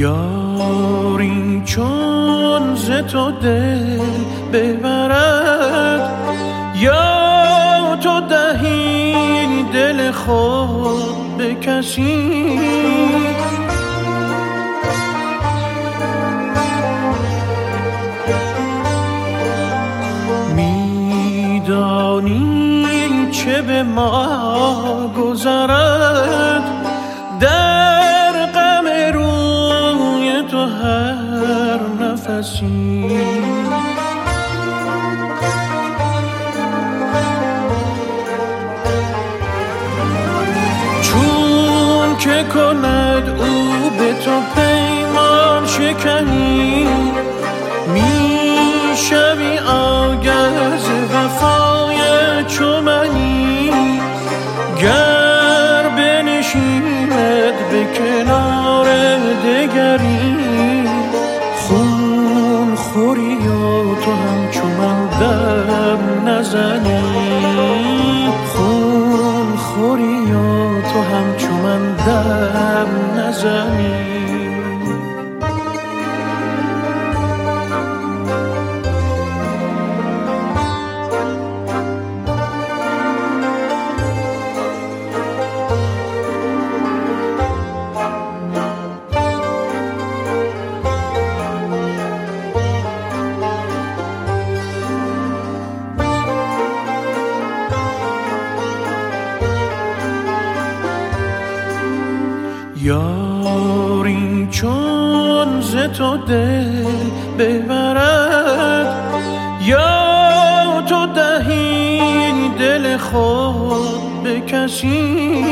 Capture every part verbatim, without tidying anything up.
یاری چون ز تو دل ببرد، یا تو دهی دل خود به کسی. میدانی چه به ما گذرد، در غم روی تو هر نفسی. چون که کند او به تو پیمان شکنی، میشوی آگه ز وفای چو منی. گر بنشیند به کنار دگری، خون خوری و تو همچو من دم نزنی. خون خوری و تو همچو من دم نزنی. یاری چون ز تو دل ببرد، یا تو دهی دل خود به کسی.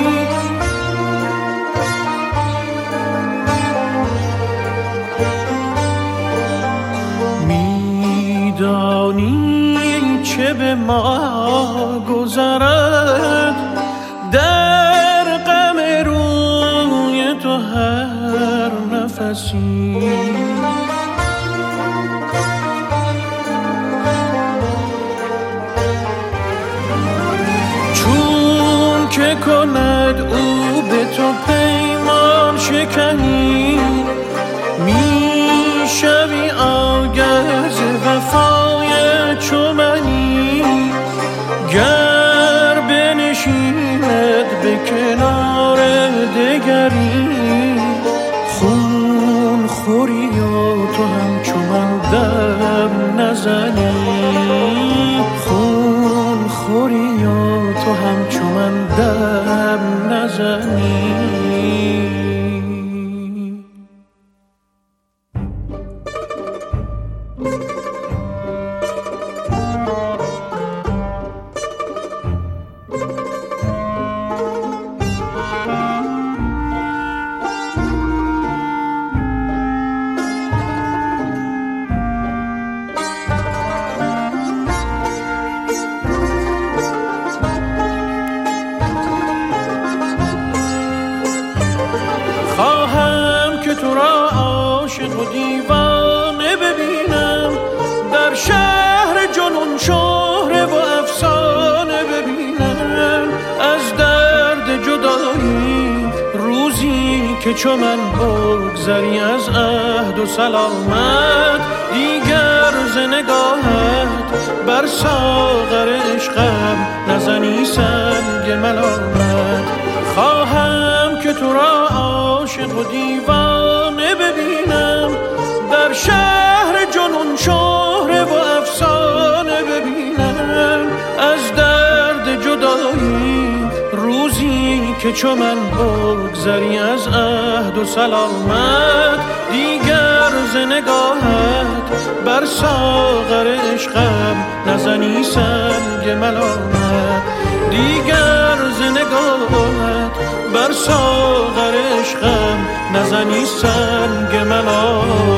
میدانی چه به ما گذرد، در غم روی تو هر نفسی. چون که کند او به تو پیمان شکنی، میشوی آگه ز وفای چو منی. گر بنشیند به کنار دگری، خون خوری و تو همچو من دم نزنی. خون خوری و تو همچو من دم نزنی. خواهم که تو را عاشق و دیوانه ببینم، در شهر جنون شهره و افسانه ببینم. از درد جدایی روزی که چو من بگذری از عهد و سلامت، دیگر ز نگاهت بر ساغر عشقم نزنی سنگ ملامت. خواهم که تو را عاشق و دیوانه ببینم، در شهر جنون شهره و افسانه ببینم. از درد جدایی روزی که چو من بگذری از عهد و سلامت، دیگر ز نگاهت بر ساغر عشقم نزنی سنگ ملامت. دیگر ز نگاهت بر ساغر عشقم نزنی سنگ ملامت.